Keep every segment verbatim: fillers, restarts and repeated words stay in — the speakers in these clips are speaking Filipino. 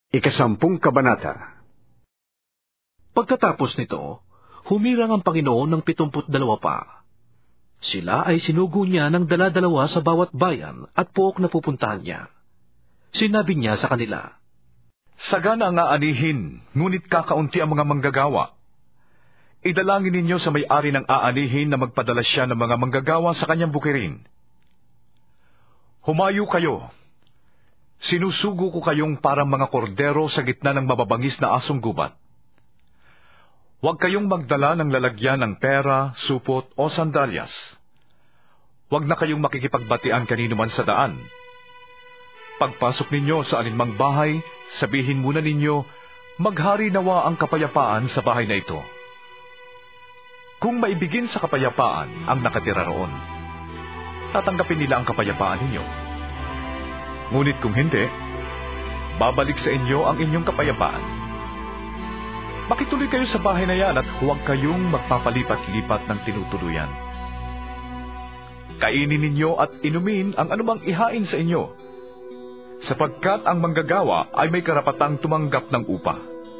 Ikasampung kabanata. Pagkatapos nito, humirang ang Panginoon ng pitumput dalawa pa. Sila ay sinugo niya ng dala-dalawa sa bawat bayan at pook na pupuntahan niya. Sinabi niya sa kanila, Sagana ang aanihin, ngunit kakaunti ang mga manggagawa. Idalangin ninyo sa may-ari ng aanihin na magpadala siya ng mga manggagawa sa kanyang bukirin. Humayo kayo. Sinusugo ko kayong parang mga kordero sa gitna ng mababangis na asong gubat. Huwag kayong magdala ng lalagyan ng pera, supot o sandalyas. Huwag na kayong makikipagbatian kanino man sa daan. Pagpasok ninyo sa alinmang bahay, sabihin muna ninyo, maghari nawa ang kapayapaan sa bahay na ito. Kung maibigin sa kapayapaan ang nakatira roon, tatanggapin nila ang kapayapaan ninyo. Ngunit kung hindi, babalik sa inyo ang inyong kapayapaan. Makituloy kayo sa bahay na yan at huwag kayong magpapalipat-lipat ng tinutuluyan. Kainin ninyo at inumin ang anumang ihain sa inyo, sapagkat ang manggagawa ay may karapatang tumanggap ng upa.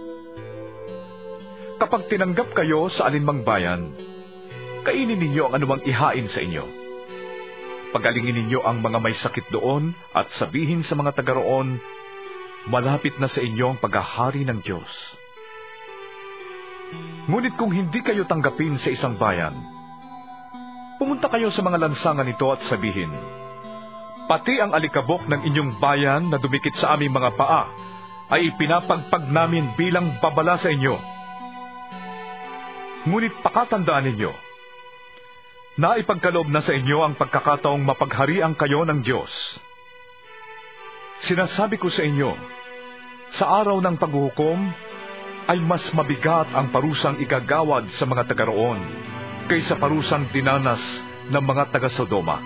Kapag tinanggap kayo sa alinmang bayan, kainin ninyo ang anumang ihain sa inyo. Pagalingin ninyo ang mga may sakit doon at sabihin sa mga taga roon, malapit na sa inyo ang paghahari ng Diyos. Ngunit kung hindi kayo tanggapin sa isang bayan, pumunta kayo sa mga lansangan nito at sabihin, pati ang alikabok ng inyong bayan na dumikit sa aming mga paa ay ipinapagpag namin bilang babala sa inyo. Ngunit pakatandaan ninyo, na ipagkaloob na sa inyo ang pagkakataong mapagharian kayo ng Diyos. Sinasabi ko sa inyo, sa araw ng paghuhukom, ay mas mabigat ang parusang igagawad sa mga taga roon kaysa parusang dinanas ng mga taga Sodoma.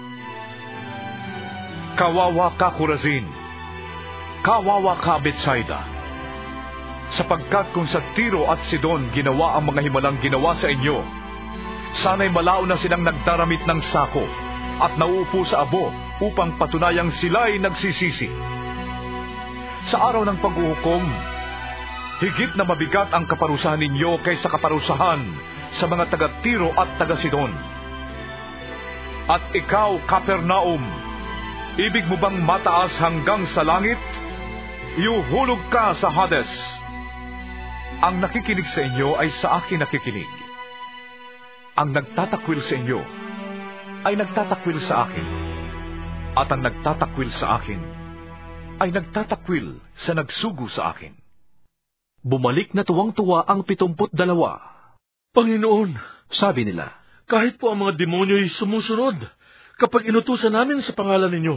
Kawawa ka, Corazin! Kawawa ka, Betsaida! Sapagkat kung sa Tiro at Sidon ginawa ang mga himalang ginawa sa inyo, sana'y malao na silang nagdaramit ng sako at nauupo sa abo upang patunayang sila'y nagsisisi. Sa araw ng paghuhukom, higit na mabigat ang kaparusahan ninyo kaysa kaparusahan sa mga taga-Tiro at taga-Sidon. At ikaw, Capernaum, ibig mo bang mataas hanggang sa langit? Iuhulog ka sa Hades. Ang nakikinig sa inyo ay sa akin nakikinig. Ang nagtatakwil sa inyo ay nagtatakwil sa akin, at ang nagtatakwil sa akin ay nagtatakwil sa nagsugo sa akin. Bumalik na tuwang-tuwa ang pitumput dalawa. Panginoon, sabi nila, kahit po ang mga demonyo'y sumusunod kapag inutusan namin sa pangalan ninyo.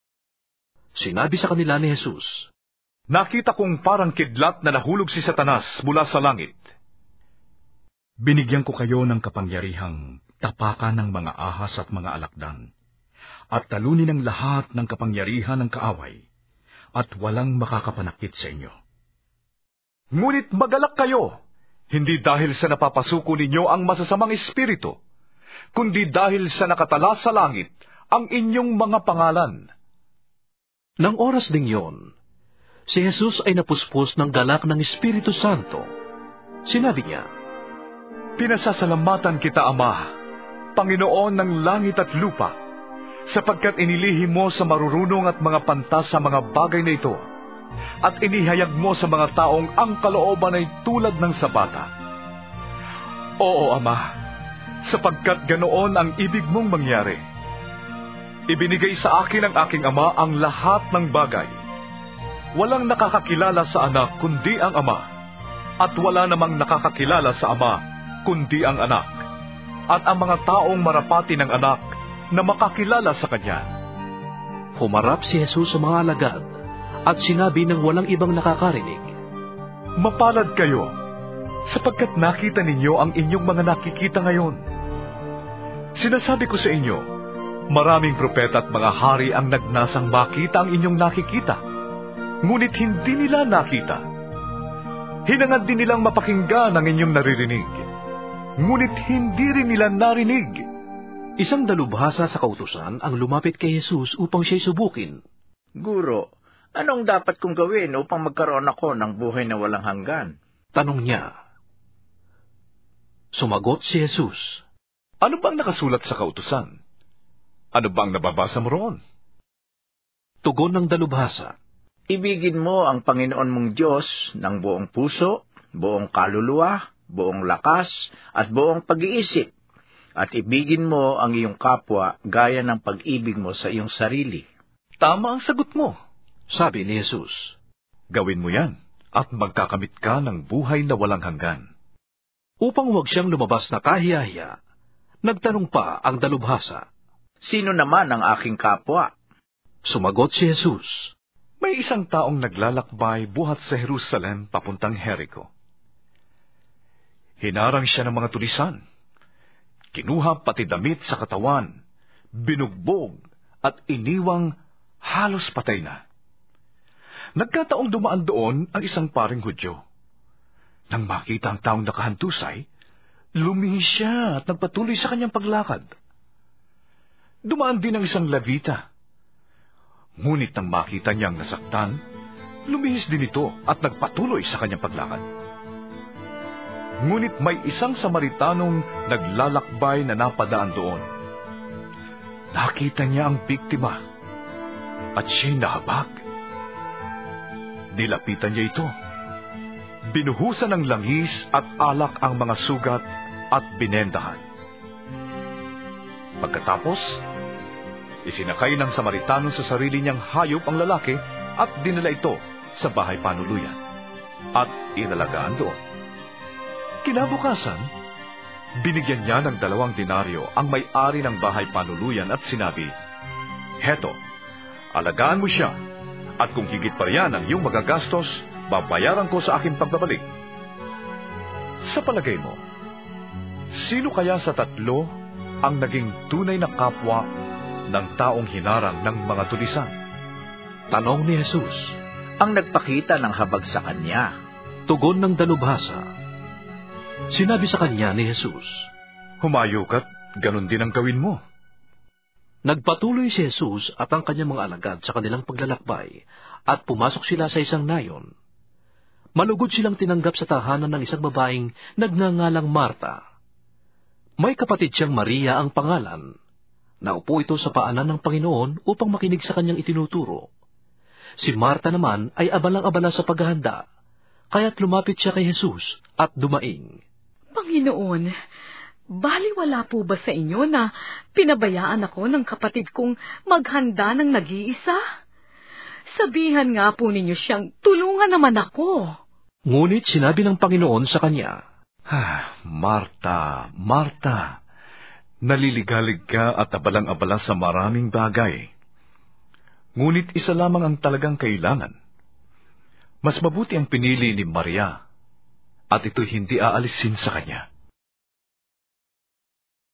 Sinabi sa kanila ni Jesus, nakita kong parang kidlat na nahulog si Satanas mula sa langit. Binigyan ko kayo ng kapangyarihang tapakan ng mga ahas at mga alakdan, at talunin ang lahat ng kapangyarihan ng kaaway, at walang makakapanakit sa inyo. Ngunit magalak kayo, hindi dahil sa napapasuko ninyo ang masasamang espiritu, kundi dahil sa nakatala sa langit ang inyong mga pangalan. Nang oras ding yon, si Jesus ay napuspos ng galak ng Espiritu Santo. Sinabi niya, pinasasalamatan kita, Ama, Panginoon ng langit at lupa, sapagkat inilihim mo sa marurunong at mga pantas sa mga bagay na ito, at inihayag mo sa mga taong ang kalooban ay tulad ng sa bata. Oo, Ama, sapagkat ganoon ang ibig mong mangyari. Ibinigay sa akin ng aking Ama ang lahat ng bagay. Walang nakakakilala sa anak kundi ang Ama, at wala namang nakakakilala sa Ama kundi ang anak, at ang mga taong marapati ng anak na makakilala sa kanya. Humarap si Jesus sa mga alagad at sinabi ng walang ibang nakakarinig, mapalad kayo, sapagkat nakita ninyo ang inyong mga nakikita ngayon. Sinasabi ko sa inyo, maraming propeta at mga hari ang nagnasang makita ang inyong nakikita, ngunit hindi nila nakita. Hinangad din nilang mapakinggan ang inyong naririnig, ngunit hindi rin nila narinig. Isang dalubhasa sa kautusan ang lumapit kay Jesus upang siya'y subukin. Guro, Anong dapat kong gawin upang magkaroon ako ng buhay na walang hanggan? Tanong niya. Sumagot si Jesus. Ano bang nakasulat sa kautusan? Ano bang nababasa mo roon? Tugon ng dalubhasa. Ibigin mo ang Panginoon mong Diyos ng buong puso, buong kaluluwa, buong lakas, at buong pag-iisip. At ibigin mo ang iyong kapwa gaya ng pag-ibig mo sa iyong sarili. Tama ang sagot mo, sabi ni Jesus. Gawin mo yan, at magkakamit ka ng buhay na walang hanggan. Upang huwag siyang lumabas na kahiyahiya, nagtanong pa ang dalubhasa. Sino naman ang aking kapwa? Sumagot si Jesus. May isang taong naglalakbay buhat sa Jerusalem papuntang Jericho. Hinarang siya ng mga tulisan. Kinuha pati damit sa katawan, binugbog at iniwang halos patay na. Nagkataong dumaan doon ang isang paring Hudyo. Nang makita ang taong nakahantusay, lumihis siya at nagpatuloy sa kanyang paglakad. Dumaan din ang isang Levita. Ngunit nang makita niyang nasaktan, lumihis din ito at nagpatuloy sa kanyang paglakad. Ngunit may isang Samaritanong naglalakbay na napadaan doon. Nakita niya ang biktima at siya'y nahabag. Nilapitan niya ito. Binuhusan ng langis at alak ang mga sugat at binendahan. Pagkatapos, isinakay ng Samaritano sa sarili niyang hayop ang lalaki at dinala ito sa bahay panuluyan at inalagaan doon. Kinabukasan, binigyan niya ng dalawang denaryo ang may-ari ng bahay panuluyan at sinabi, "Heto, alagaan mo siya, at kung higit pa riyan ang iyong magagastos, babayaran ko sa aking pagbabalik." Sa palagay mo, sino kaya sa tatlo ang naging tunay na kapwa ng taong hinarang ng mga tulisan? Tanong ni Jesus. Ang nagpakita ng habag sa kanya. Tugon ng dalubhasa. Sinabi sa kanya ni Jesus, "Humayo ka't ganun din ang gawin mo." Nagpatuloy si Jesus at ang kanyang mga alagad sa kanilang paglalakbay at pumasok sila sa isang nayon. Malugod silang tinanggap sa tahanan ng isang babaeng nagngangalang Marta. May kapatid siyang Maria ang pangalan. Naupo ito sa paanan ng Panginoon upang makinig sa kanyang itinuturo. Si Marta naman ay abalang-abala sa paghahanda, kaya't lumapit siya kay Jesus at dumaing. Panginoon, baliwala po ba sa inyo na pinabayaan ako ng kapatid kong maghanda ng nag-iisa? Sabihan nga po ninyo siyang tulungan naman ako. Ngunit sinabi ng Panginoon sa kanya, Ah, Marta, Marta, naliligalig ka at abalang-abala sa maraming bagay. Ngunit isa lamang ang talagang kailangan. Mas mabuti ang pinili ni Maria, at ito'y hindi aalisin sa kanya.